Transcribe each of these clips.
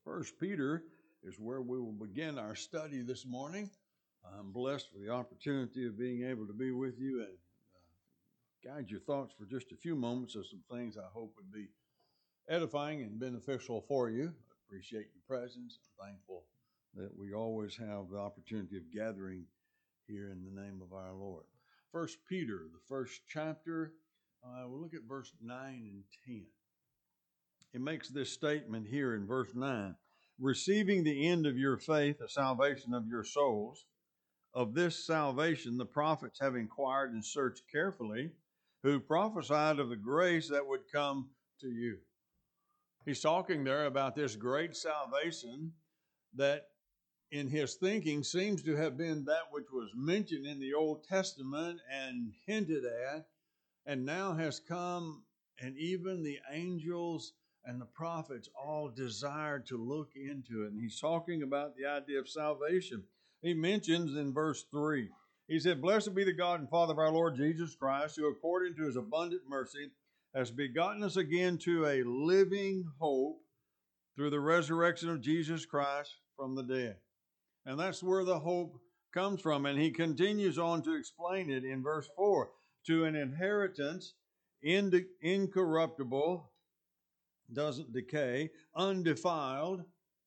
First Peter is where we will begin our study this morning. I'm blessed for the opportunity of being able to be with you and guide your thoughts for just a few moments of some things I hope would be edifying and beneficial for you. I appreciate your presence. I'm thankful that we always have the opportunity of gathering here in the name of our Lord. First Peter, the first chapter, we'll look at verse 9 and 10. It makes this statement here in verse 9, receiving the end of your faith, the salvation of your souls. Of this salvation the prophets have inquired and searched carefully, who prophesied of the grace that would come to you. He's talking there about this great salvation that in his thinking seems to have been that which was mentioned in the Old Testament and hinted at, and now has come, and even the angels and the prophets all desired to look into it. And he's talking about the idea of salvation. He mentions in verse 3, he said, "Blessed be the God and Father of our Lord Jesus Christ, who according to his abundant mercy has begotten us again to a living hope through the resurrection of Jesus Christ from the dead." And that's where the hope comes from. And he continues on to explain it in verse 4, to an inheritance incorruptible, doesn't decay, undefiled,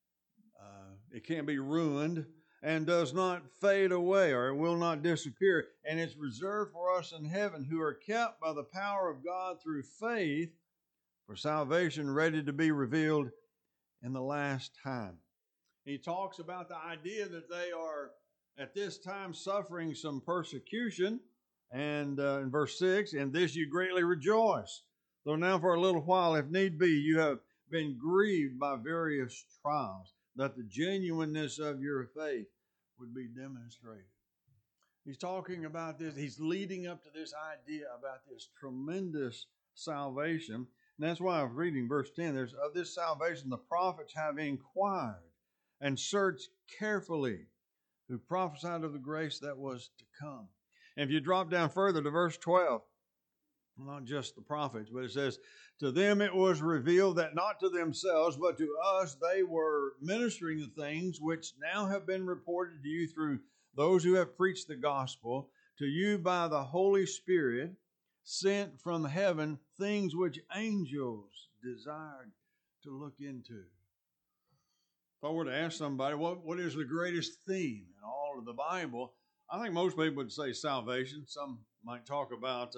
it can't be ruined, and does not fade away, or it will not disappear. And it's reserved for us in heaven, who are kept by the power of God through faith for salvation ready to be revealed in the last time. He talks about the idea that they are at this time suffering some persecution. And in verse 6, "In this you greatly rejoice, though now for a little while, if need be, you have been grieved by various trials, that the genuineness of your faith would be demonstrated." He's talking about this. He's leading up to this idea about this tremendous salvation. And that's why I was reading verse 10. There's, "Of this salvation the prophets have inquired and searched carefully, who prophesied of the grace that was to come." And if you drop down further to verse 12, not just the prophets, but it says, "To them it was revealed that not to themselves, but to us they were ministering the things which now have been reported to you through those who have preached the gospel, to you by the Holy Spirit, sent from heaven, things which angels desired to look into." If I were to ask somebody, what is the greatest theme in all of the Bible, I think most people would say salvation. Some might talk about,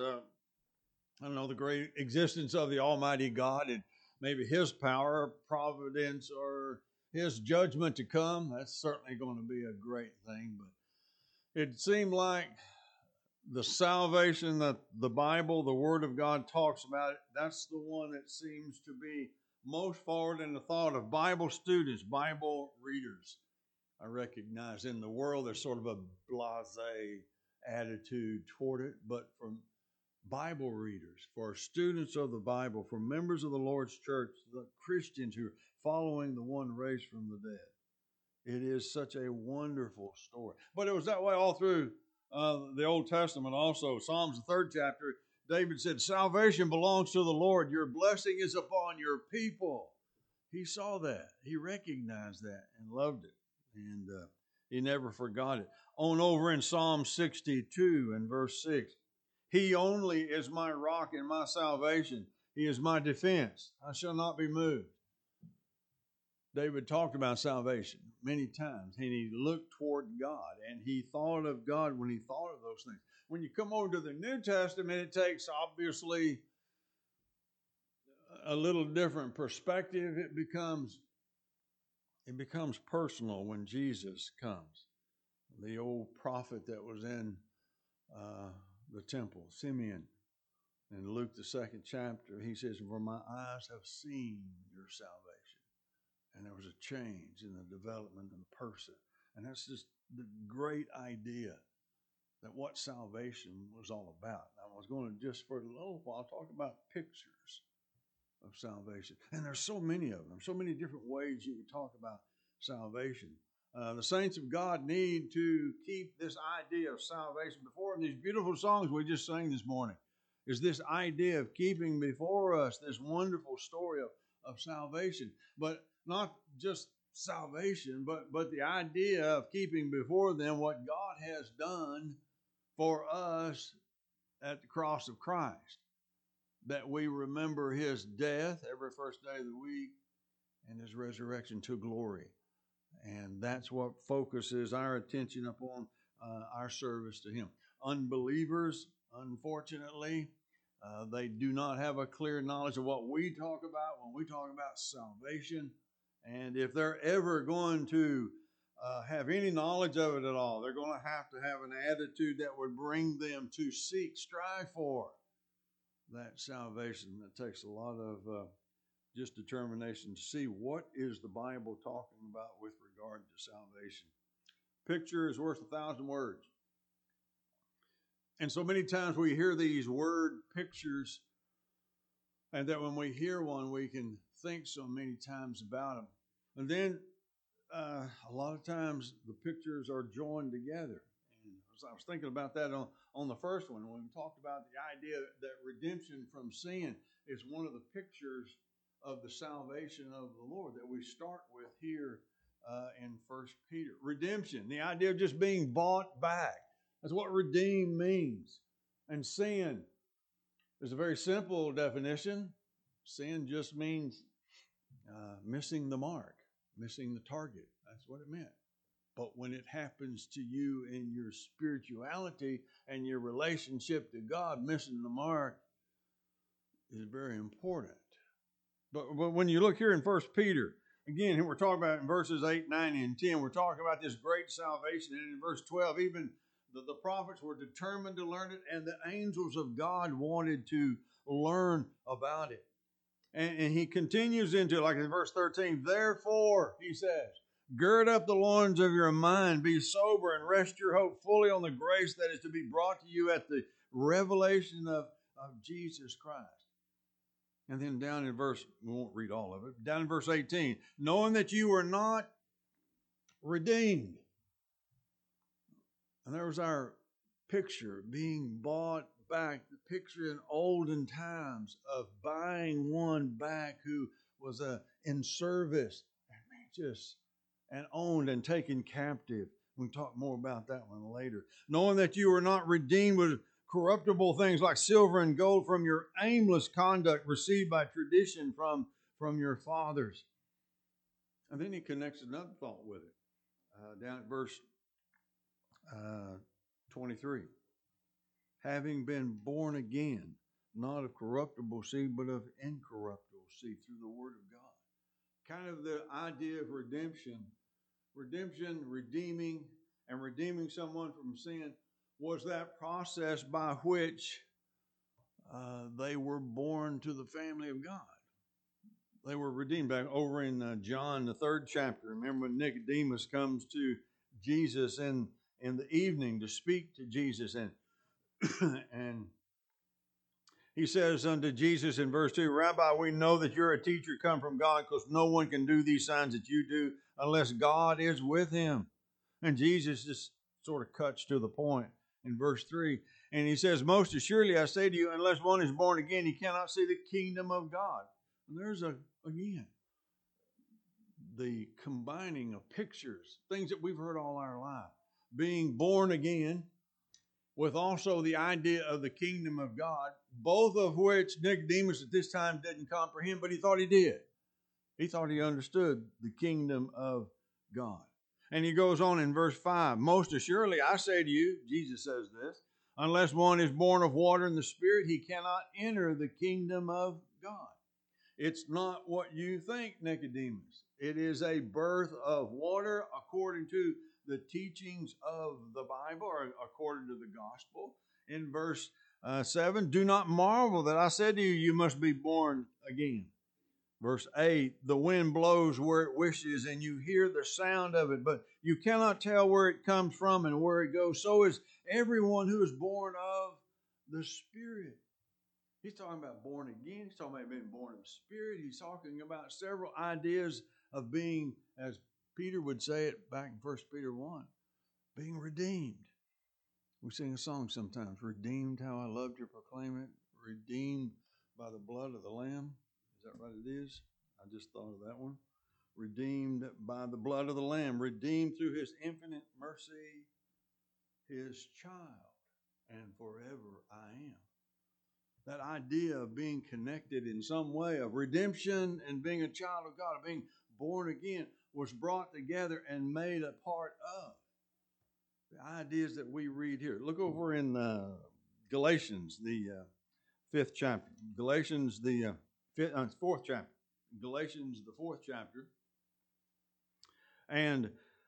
the great existence of the Almighty God and maybe His power, providence, or His judgment to come. That's certainly going to be a great thing. But it seemed like the salvation that the Bible, the Word of God talks about, that's the one that seems to be most forward in the thought of Bible students, Bible readers. I recognize in the world there's sort of a blasé attitude toward it, but from Bible readers, for students of the Bible, for members of the Lord's church, the Christians who are following the one raised from the dead, it is such a wonderful story. But it was that way all through the Old Testament also. Psalms, the 3rd chapter, David said, "Salvation belongs to the Lord. Your blessing is upon your people." He saw that. He recognized that and loved it. And he never forgot it. On over in Psalm 62 and verse 6, "He only is my rock and my salvation. He is my defense. I shall not be moved." David talked about salvation many times, and he looked toward God, and he thought of God when he thought of those things. When you come over to the New Testament, it takes, obviously, a little different perspective. It becomes personal when Jesus comes. The old prophet that was in the temple, Simeon, in Luke, the 2nd chapter, he says, "For my eyes have seen your salvation." And there was a change in the development of the person. And that's just the great idea that what salvation was all about. I was going to just for a little while talk about pictures of salvation. And there's so many of them, so many different ways you can talk about salvation. The saints of God need to keep this idea of salvation before them. These beautiful songs we just sang this morning is this idea of keeping before us this wonderful story of salvation. But not just salvation, but the idea of keeping before them what God has done for us at the cross of Christ. That we remember his death every first day of the week and his resurrection to glory. And that's what focuses our attention upon our service to him. Unbelievers, unfortunately, they do not have a clear knowledge of what we talk about when we talk about salvation. And if they're ever going to have any knowledge of it at all, they're going to have an attitude that would bring them to strive for that salvation. That takes a lot of just determination to see what is the Bible talking about with regard to salvation. Picture is worth 1,000 words. And so many times we hear these word pictures, and that when we hear one, we can think so many times about them. And then a lot of times the pictures are joined together. And I was thinking about that on the first one when we talked about the idea that redemption from sin is one of the pictures of the salvation of the Lord that we start with here in 1 Peter. Redemption, the idea of just being bought back. That's what redeem means. And sin is a very simple definition. Sin just means missing the mark, missing the target. That's what it meant. But when it happens to you in your spirituality and your relationship to God, missing the mark is very important. But when you look here in 1 Peter, again, we're talking about in verses 8, 9, and 10, we're talking about this great salvation. And in verse 12, even the prophets were determined to learn it, and the angels of God wanted to learn about it. And he continues into, like in verse 13, therefore, he says, gird up the loins of your mind, be sober, and rest your hope fully on the grace that is to be brought to you at the revelation of Jesus Christ. And then down in verse, we won't read all of it, down in verse 18, knowing that you were not redeemed. And there was our picture, being bought back, the picture in olden times of buying one back who was in service and owned and taken captive. We'll talk more about that one later. Knowing that you were not redeemed with corruptible things like silver and gold from your aimless conduct received by tradition from your fathers. And then he connects another thought with it. Down at verse 23. Having been born again, not of corruptible seed, but of incorruptible seed through the word of God. Kind of the idea of redemption, redeeming, and redeeming someone from sin was that process by which they were born to the family of God. They were redeemed. Back over in John, the 3rd chapter, remember when Nicodemus comes to Jesus in the evening to speak to Jesus, and he says unto Jesus in verse 2, Rabbi, we know that you're a teacher come from God, because no one can do these signs that you do unless God is with him. And Jesus just sort of cuts to the point in verse 3. And he says, most assuredly I say to you, unless one is born again, he cannot see the kingdom of God. And there's again, the combining of pictures, things that we've heard all our life. Being born again, with also the idea of the kingdom of God, both of which Nicodemus at this time didn't comprehend, but he thought he did. He thought he understood the kingdom of God. And he goes on in verse 5, most assuredly I say to you, Jesus says this, unless one is born of water and the Spirit, he cannot enter the kingdom of God. It's not what you think, Nicodemus. It is a birth of water according to the teachings of the Bible, or according to the gospel. In verse 7, do not marvel that I said to you, you must be born again. Verse 8, the wind blows where it wishes, and you hear the sound of it, but you cannot tell where it comes from and where it goes. So is everyone who is born of the Spirit. He's talking about born again. He's talking about being born of the Spirit. He's talking about several ideas of being, as Peter would say it back in 1 Peter 1, being redeemed. We sing a song sometimes, redeemed, how I love to proclaim it, redeemed by the blood of the Lamb. Is that right? It is. I just thought of that one. redeemed by the blood of the Lamb, redeemed through His infinite mercy, His child, and forever I am. That idea of being connected in some way, of redemption and being a child of God, of being born again, was brought together and made a part of the ideas that we read here. Look over in Galatians, the fifth chapter. Galatians, the fourth chapter. Galatians, the fourth chapter. And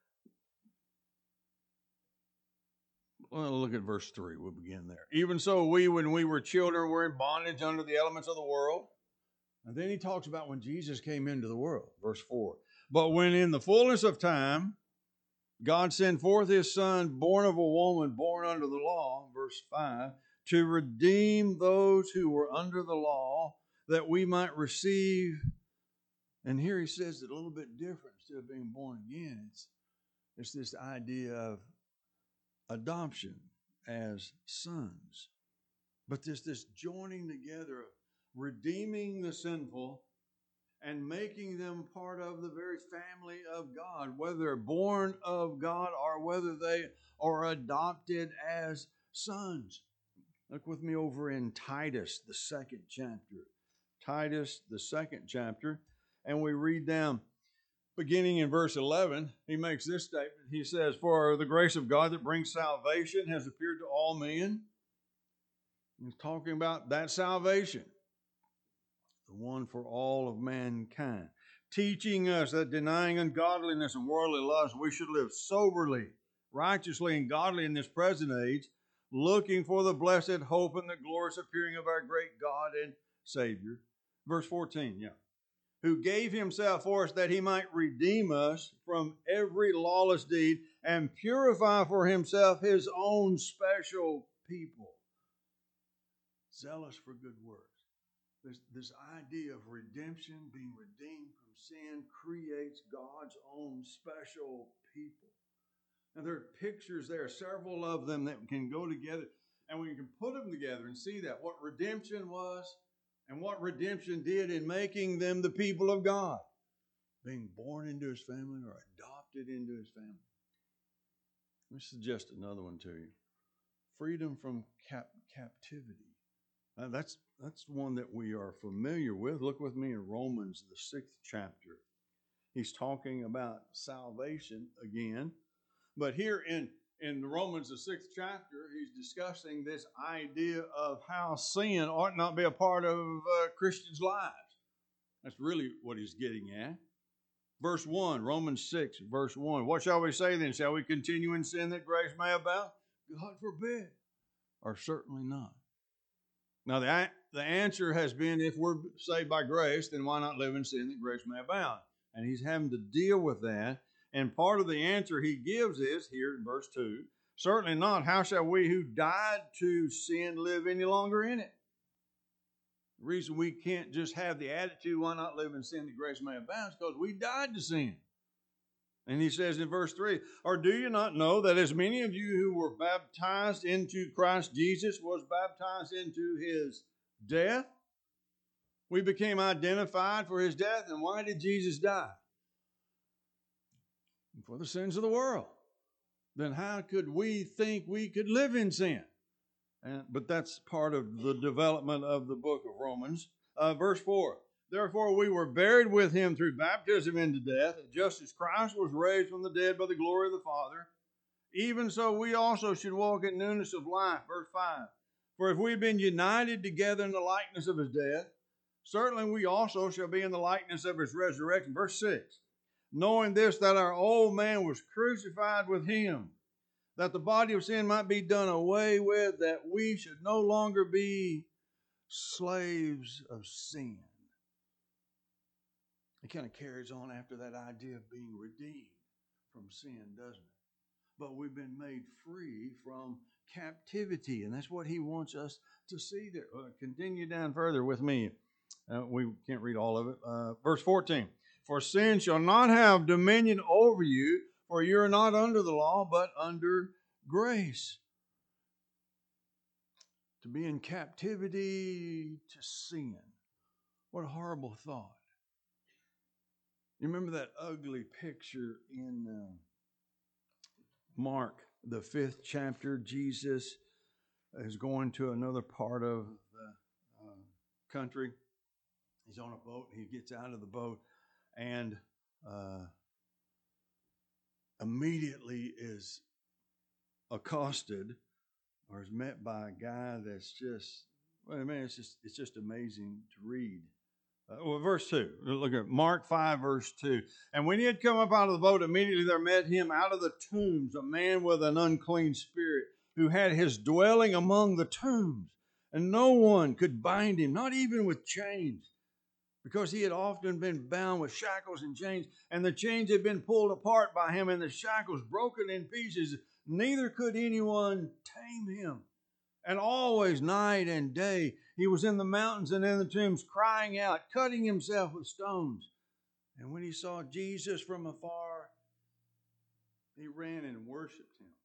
well, look at verse 3. We'll begin there. Even so, we, when we were children, were in bondage under the elements of the world. And then he talks about when Jesus came into the world. Verse 4. But when in the fullness of time, God sent forth His Son, born of a woman, born under the law, verse 5, to redeem those who were under the law, that we might receive. And here he says it a little bit different. Instead of being born again, it's this idea of adoption as sons. But there's this joining together of redeeming the sinful and making them part of the very family of God, whether they're born of God or whether they are adopted as sons. Look with me over in Titus, the second chapter. Titus, the second chapter. And we read down, beginning in verse 11, he makes this statement. He says, for the grace of God that brings salvation has appeared to all men. He's talking about that salvation, the one for all of mankind, teaching us that denying ungodliness and worldly lust, we should live soberly, righteously, and godly in this present age, looking for the blessed hope and the glorious appearing of our great God and Savior. Verse 14, who gave Himself for us that He might redeem us from every lawless deed and purify for Himself His own special people, zealous for good works. This idea of redemption, being redeemed from sin, creates God's own special people. And there are pictures there, several of them that can go together, and we can put them together and see that, what redemption was and what redemption did in making them the people of God, being born into His family or adopted into His family. Let me suggest another one to you. Freedom from captivity. That's one that we are familiar with. Look with me in Romans, the 6th chapter. He's talking about salvation again. But here in Romans, the 6th chapter, he's discussing this idea of how sin ought not be a part of Christians' lives. That's really what he's getting at. Verse 1, Romans 6, verse 1. What shall we say then? Shall we continue in sin that grace may abound? God forbid. Or certainly not. Now, the answer has been, if we're saved by grace, then why not live in sin that grace may abound? And he's having to deal with that. And part of the answer he gives is, here in verse 2, certainly not. How shall we who died to sin live any longer in it? The reason we can't just have the attitude, why not live in sin that grace may abound, is because we died to sin. And he says in verse 3, or do you not know that as many of you who were baptized into Christ Jesus was baptized into His death? We became identified for His death. And why did Jesus die? For the sins of the world. Then how could we think we could live in sin? But that's part of the development of the book of Romans. Verse 4. Therefore we were buried with Him through baptism into death, just as Christ was raised from the dead by the glory of the Father. Even so we also should walk in newness of life. Verse 5. For if we've been united together in the likeness of His death, certainly we also shall be in the likeness of His resurrection. Verse 6. Knowing this, that our old man was crucified with Him, that the body of sin might be done away with, that we should no longer be slaves of sin. It kind of carries on after that idea of being redeemed from sin, doesn't it? But we've been made free from captivity, and that's what he wants us to see there. Continue down further with me. We can't read all of it. Verse 14. For sin shall not have dominion over you, for you are not under the law, but under grace. To be in captivity to sin. What a horrible thought. You remember that ugly picture in Mark, the 5th chapter? Jesus is going to another part of the country. He's on a boat. He gets out of the boat and immediately is accosted or is met by a guy that's just, well, man, it's just amazing to read. Verse 2. Look at Mark 5, verse 2. And when he had come up out of the boat, immediately there met him out of the tombs a man with an unclean spirit, who had his dwelling among the tombs. And no one could bind him, not even with chains, because he had often been bound with shackles and chains, and the chains had been pulled apart by him, and the shackles broken in pieces. Neither could anyone tame him. And always, night and day, he was in the mountains and in the tombs, crying out, cutting himself with stones. And when he saw Jesus from afar, he ran and worshipped him.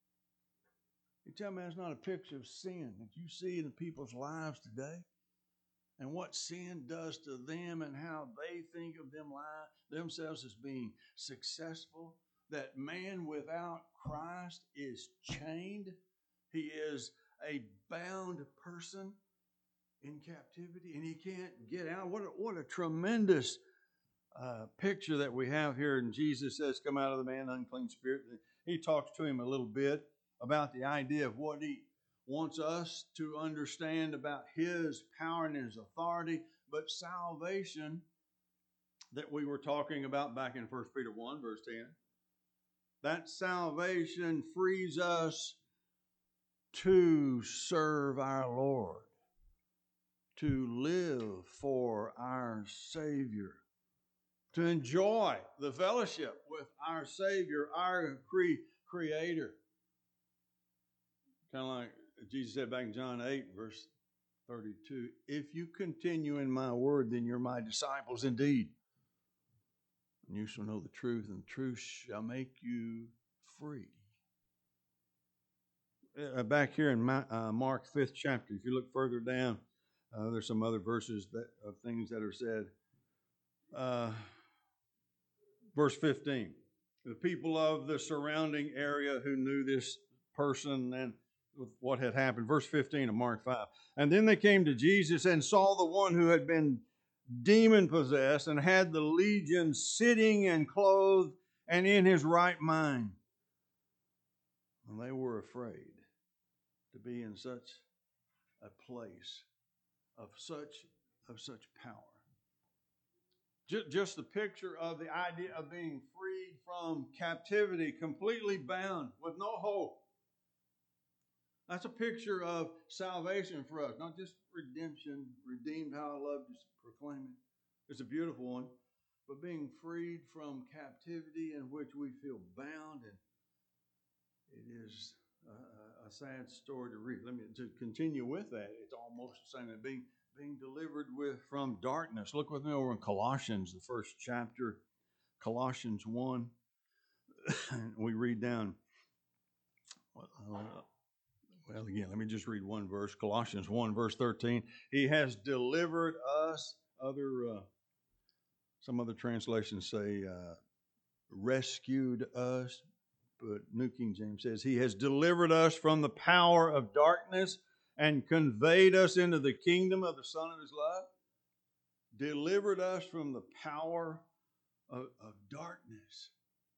You tell me that's not a picture of sin that you see in people's lives today? And what sin does to them and how they think of themselves as being successful. That man without Christ is chained. He is a bound person in captivity and he can't get out. What a tremendous picture that we have here. And Jesus says, come out of the man, unclean spirit. He talks to him a little bit about the idea of what he wants us to understand about his power and his authority. But salvation that we were talking about back in 1 Peter 1, verse 10, that salvation frees us to serve our Lord, to live for our Savior, to enjoy the fellowship with our Savior, our Creator. Kind of like Jesus said back in John 8, verse 32, if you continue in my word, then you're my disciples indeed. And you shall know the truth, and the truth shall make you free. Back here in Mark 5th chapter, if you look further down, there's some other verses of things that are said. Verse 15, the people of the surrounding area who knew this person and what had happened. Verse 15 of Mark 5. And then they came to Jesus and saw the one who had been demon-possessed and had the legion sitting and clothed and in his right mind. And they were afraid to be in such a place of such power. Just the picture of the idea of being freed from captivity, completely bound with no hope. That's a picture of salvation for us, not just redemption, redeemed, how I love to proclaim it. It's a beautiful one, but being freed from captivity in which we feel bound, and it is a sad story to read. To continue with that, it's almost the same as being delivered from darkness. Look with me over in Colossians, the 1st chapter, Colossians 1. We read down. Well, again, let me just read one verse. Colossians 1, verse 13. He has delivered us. Some other translations say rescued us, but New King James says he has delivered us from the power of darkness and conveyed us into the kingdom of the Son of his love. Delivered us from the power of darkness.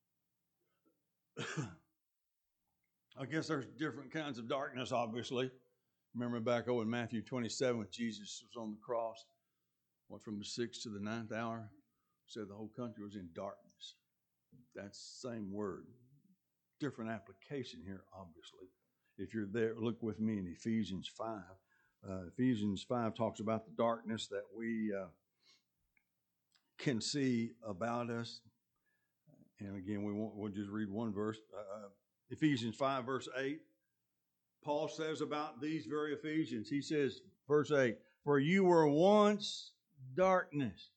I guess there's different kinds of darkness, obviously. Remember back in Matthew 27 when Jesus was on the cross, from the 6th to the 9th hour, said the whole country was in darkness. That's the same word. Different application here, obviously. If you're there, look with me in Ephesians 5. Ephesians 5 talks about the darkness that we can see about us. And again, we'll just read one verse. Ephesians 5, verse 8. Paul says about these very Ephesians, he says, verse 8, for you were once darkness.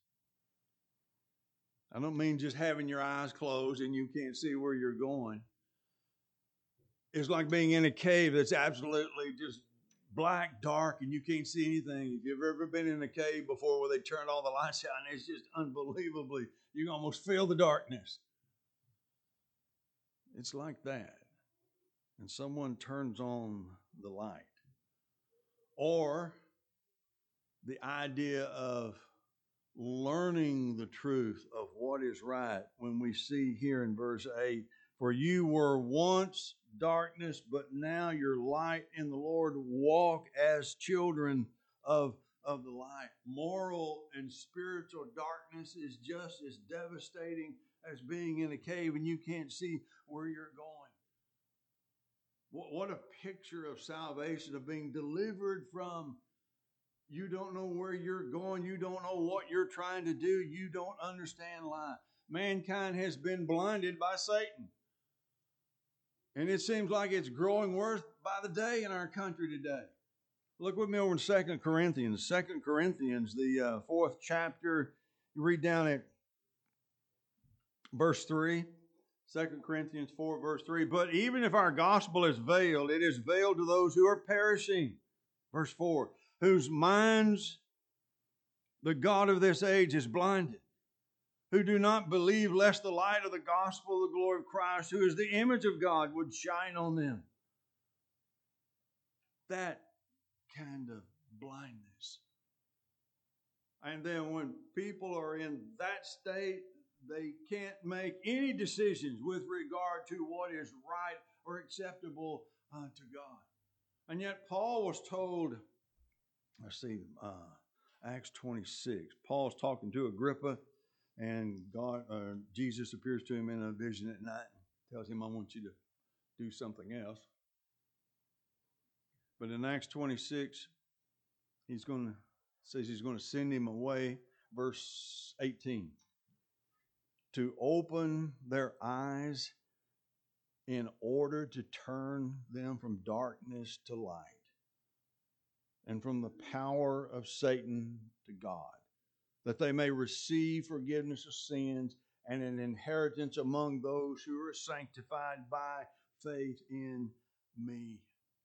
I don't mean just having your eyes closed and you can't see where you're going. It's like being in a cave that's absolutely just black, dark, and you can't see anything. If you've ever been in a cave before where they turn all the lights out, and it's just unbelievably, you can almost feel the darkness. It's like that. And someone turns on the light. Or the idea of learning the truth of what is right when we see here in verse 8, for you were once darkness, but now you're light in the Lord. Walk as children of the light. Moral and spiritual darkness is just as devastating as being in a cave and you can't see where you're going. What a picture of salvation, of being delivered from. You don't know where you're going. You don't know what you're trying to do. You don't understand life. Mankind has been blinded by Satan. And it seems like it's growing worse by the day in our country today. Look with me over in 2 Corinthians. 2 Corinthians, the 4th chapter. You read down at verse 3. 2 Corinthians 4, verse 3. But even if our gospel is veiled, it is veiled to those who are perishing. Verse 4. Whose minds the God of this age is blinded, who do not believe lest the light of the gospel of the glory of Christ, who is the image of God, would shine on them. That kind of blindness. And then when people are in that state, they can't make any decisions with regard to what is right or acceptable to God. And yet Paul was told, let's see, Acts 26. Paul's talking to Agrippa, and Jesus appears to him in a vision at night and tells him, I want you to do something else. But in Acts 26, says he's going to send him away, verse 18, to open their eyes in order to turn them from darkness to light, and from the power of Satan to God, that they may receive forgiveness of sins and an inheritance among those who are sanctified by faith in me.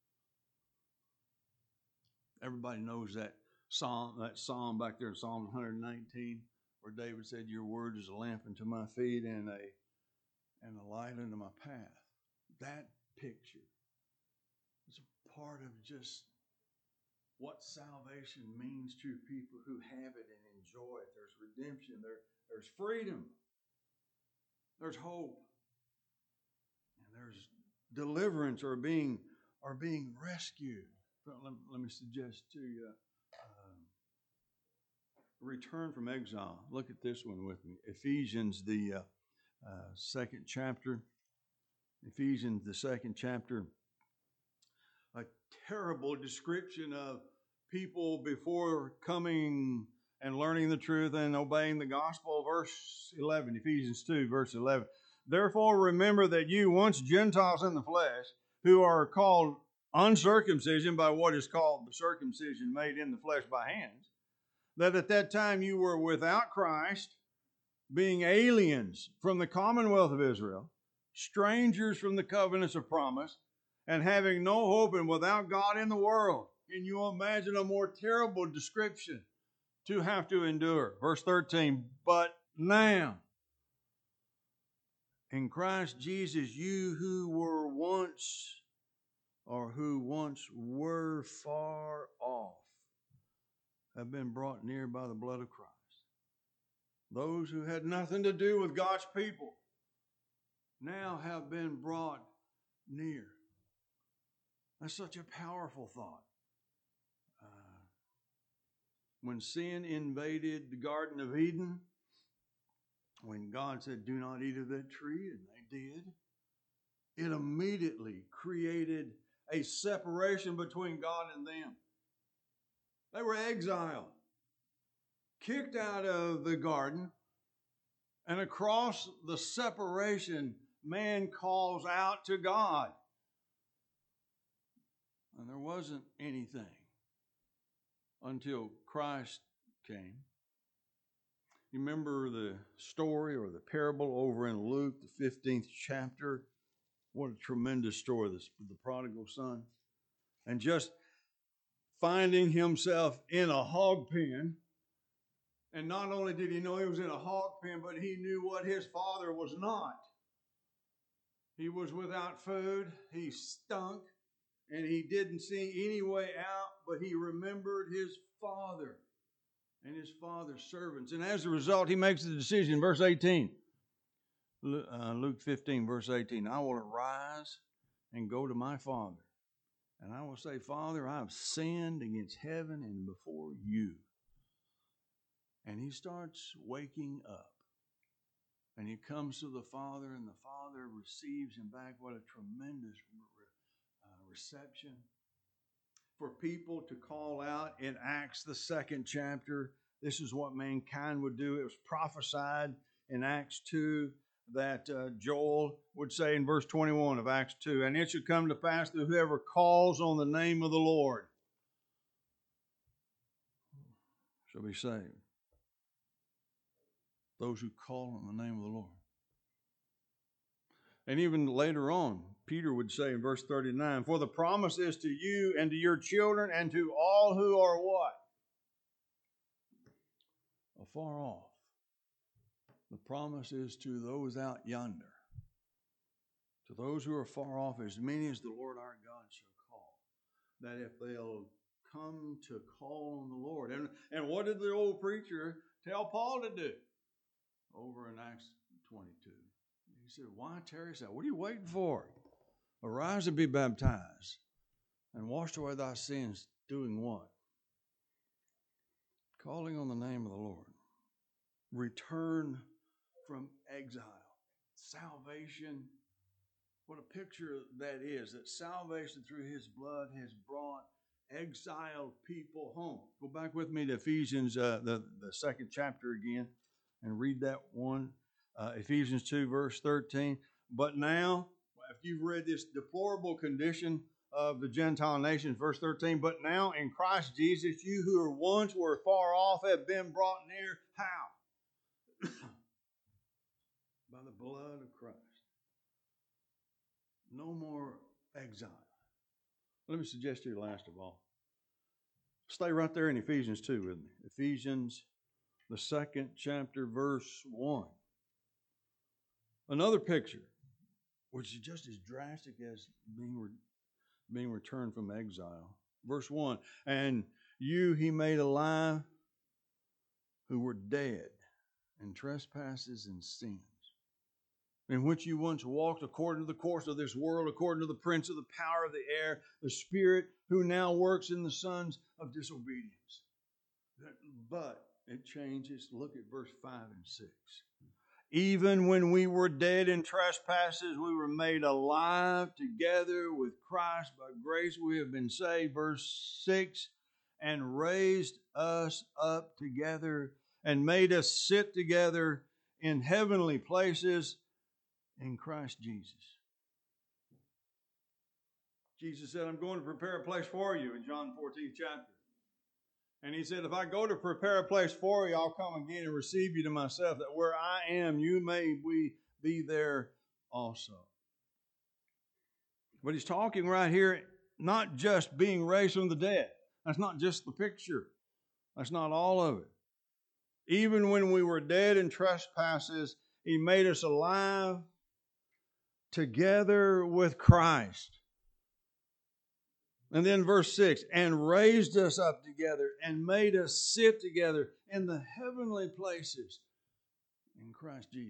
Everybody knows that psalm back there in Psalm 119, where David said, your word is a lamp unto my feet and a light unto my path. That picture is a part of just what salvation means to people who have it and enjoy it. There's redemption, there's freedom, there's hope, and there's deliverance or being rescued. Let me suggest to you, return from exile. Look at this one with me. Ephesians, the second chapter. Ephesians, the second chapter. A terrible description of people before coming and learning the truth and obeying the gospel. Verse 11, Ephesians 2, verse 11. Therefore remember that you, once Gentiles in the flesh, who are called uncircumcision by what is called the circumcision made in the flesh by hands, that at that time you were without Christ, being aliens from the commonwealth of Israel, strangers from the covenants of promise, and having no hope and without God in the world. Can you imagine a more terrible description to have to endure? Verse 13, but now, in Christ Jesus, you who once were far off have been brought near by the blood of Christ. Those who had nothing to do with God's people now have been brought near. That's such a powerful thought. When sin invaded the Garden of Eden, when God said, do not eat of that tree, and they did, it immediately created a separation between God and them. They were exiled, kicked out of the garden, and across the separation, man calls out to God. And there wasn't anything until Christ came. You remember the story or the parable over in Luke, the 15th chapter? What a tremendous story, the prodigal son. And just finding himself in a hog pen. And not only did he know he was in a hog pen, but he knew what his father was not. He was without food, he stunk, and he didn't see any way out, but he remembered his father and his father's servants. And as a result, he makes the decision. Verse 18, Luke 15, verse 18, I will arise and go to my father. And I will say, Father, I have sinned against heaven and before you. And he starts waking up. And he comes to the Father, and the Father receives him back. What a tremendous reception. For people to call out in Acts, the 2nd chapter, this is what mankind would do. It was prophesied in Acts 2 that Joel would say in verse 21 of Acts 2, and it should come to pass that whoever calls on the name of the Lord shall be saved. Those who call on the name of the Lord. And even later on, Peter would say in verse 39, for the promise is to you and to your children and to all who are what? Afar off. The promise is to those out yonder. To those who are far off, as many as the Lord our God shall call. That if they'll come to call on the Lord. And what did the old preacher tell Paul to do? Over in Acts 22. He said, why tarry? What are you waiting for? Arise and be baptized and wash away thy sins. Doing what? Calling on the name of the Lord. Return from exile. Salvation. What a picture that is. That salvation through his blood has brought exiled people home. Go back with me to Ephesians, the 2nd chapter again, and read that one. Ephesians 2, verse 13. But now, if you've read this deplorable condition of the Gentile nations, verse 13, but now in Christ Jesus, you who were once were far off have been brought near. How? By the blood of Christ. No more exile. Let me suggest to you last of all. Stay right there in Ephesians 2 with me. Ephesians, the 2nd chapter, verse 1. Another picture, which is just as drastic as being returned from exile. Verse 1, and you he made alive who were dead in trespasses and sins, in which you once walked according to the course of this world, according to the prince of the power of the air, the spirit who now works in the sons of disobedience. But it changes. Look at verse 5 and 6. Even when we were dead in trespasses, we were made alive together with Christ. By grace we have been saved. Verse 6, and raised us up together and made us sit together in heavenly places in Christ Jesus. Jesus said, I'm going to prepare a place for you in John 14th chapter. And he said, if I go to prepare a place for you, I'll come again and receive you to myself, that where I am, you may be there also. But he's talking right here, not just being raised from the dead. That's not just the picture. That's not all of it. Even when we were dead in trespasses, he made us alive together with Christ. And then verse 6, and raised us up together and made us sit together in the heavenly places in Christ Jesus.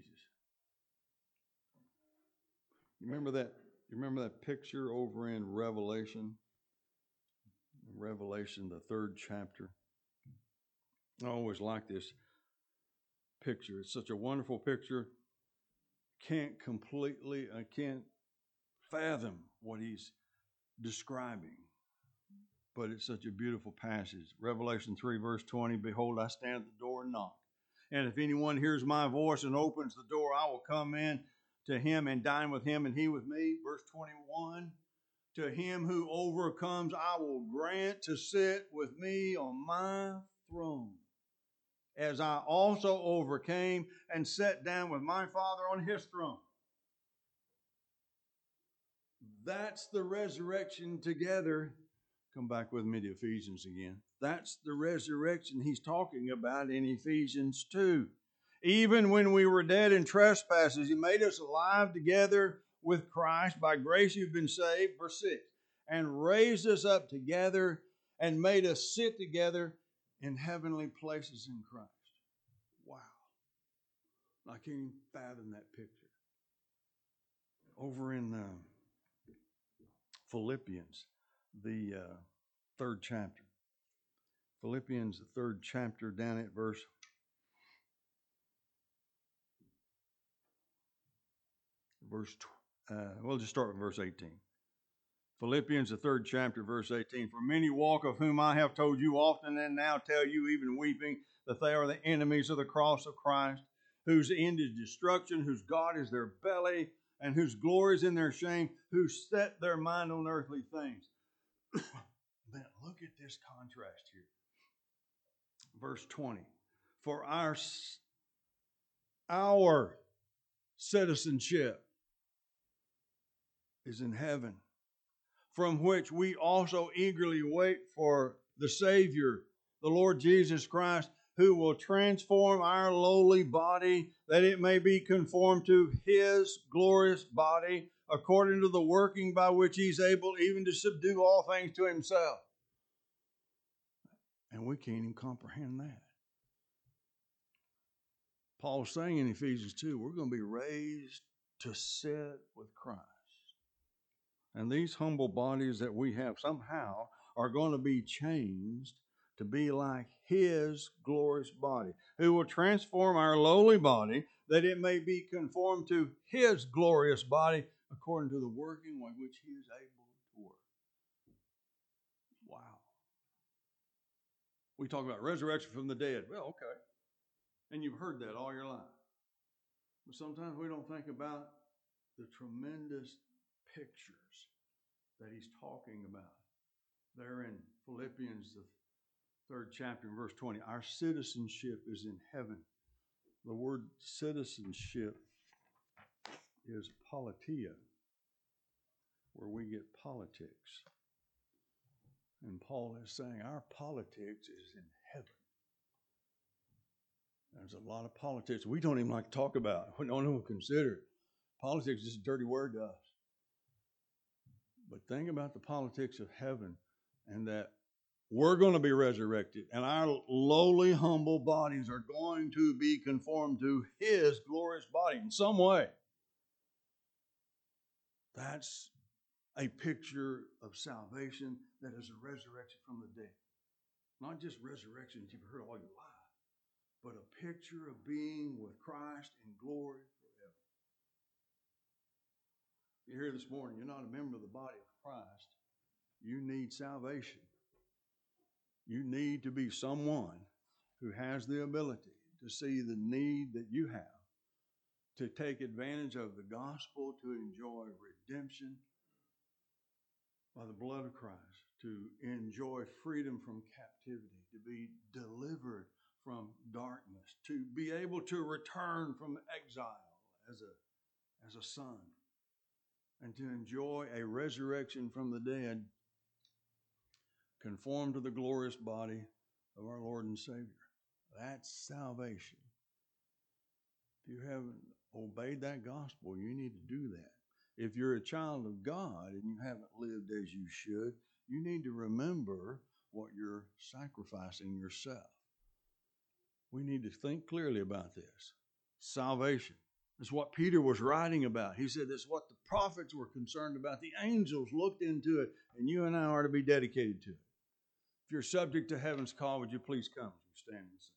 You remember that picture over in Revelation? Revelation, the 3rd chapter. I always like this picture. It's such a wonderful picture. I can't fathom what he's describing. But it's such a beautiful passage. Revelation 3, verse 20, behold, I stand at the door and knock. And if anyone hears my voice and opens the door, I will come in to him and dine with him and he with me. Verse 21, to him who overcomes, I will grant to sit with me on my throne, as I also overcame and sat down with my Father on his throne. That's the resurrection together Come back with me to Ephesians again. That's the resurrection he's talking about in Ephesians 2. Even when we were dead in trespasses, he made us alive together with Christ. By grace you've been saved, verse 6. And raised us up together and made us sit together in heavenly places in Christ. Wow. I can't even fathom that picture. Over in Philippians, the third chapter. Philippians, the third chapter, down at verse 18. Philippians, the third chapter, verse 18. For many walk, of whom I have told you often, and now tell you, even weeping, that they are the enemies of the cross of Christ, whose end is destruction, whose God is their belly, and whose glory is in their shame, who set their mind on earthly things. Man, look at this contrast here. Verse 20. For our citizenship is in heaven, from which we also eagerly wait for the Savior, the Lord Jesus Christ, who will transform our lowly body, that it may be conformed to His glorious body, according to the working by which He's able even to subdue all things to Himself. And we can't even comprehend that. Paul's saying in Ephesians 2, we're going to be raised to sit with Christ. And these humble bodies that we have somehow are going to be changed to be like His glorious body, who will transform our lowly body that it may be conformed to His glorious body according to the working by which He is able to work. Wow. We talk about resurrection from the dead. Well, okay. And you've heard that all your life. But sometimes we don't think about the tremendous pictures that he's talking about. There in Philippians, the third chapter, verse 20, our citizenship is in heaven. The word citizenship is politia, where we get politics. And Paul is saying our politics is in heaven. There's a lot of politics we don't even like to talk about. We don't even consider it. Politics is a dirty word to us. But think about the politics of heaven, and that we're going to be resurrected, and our lowly, humble bodies are going to be conformed to His glorious body in some way. That's a picture of salvation that is a resurrection from the dead. Not just resurrection that you've heard all your life, but a picture of being with Christ in glory forever. You're here this morning, you're not a member of the body of Christ. You need salvation. You need to be someone who has the ability to see the need that you have, to take advantage of the gospel, to enjoy redemption by the blood of Christ, to enjoy freedom from captivity, to be delivered from darkness, to be able to return from exile as a son, and to enjoy a resurrection from the dead, conformed to the glorious body of our Lord and Savior. That's salvation. If you haven't obeyed that gospel, you need to do that. If you're a child of God and you haven't lived as you should, you need to remember what you're sacrificing yourself. We need to think clearly about this. Salvation. That's what Peter was writing about. He said that's what the prophets were concerned about. The angels looked into it, and you and I are to be dedicated to it. If you're subject to heaven's call, would you please come? Stand and sing.